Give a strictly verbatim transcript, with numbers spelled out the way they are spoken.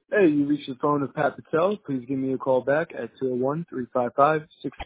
Hey, you reached the phone of Pat Patel. Please give me a call back at two oh one, three five five, six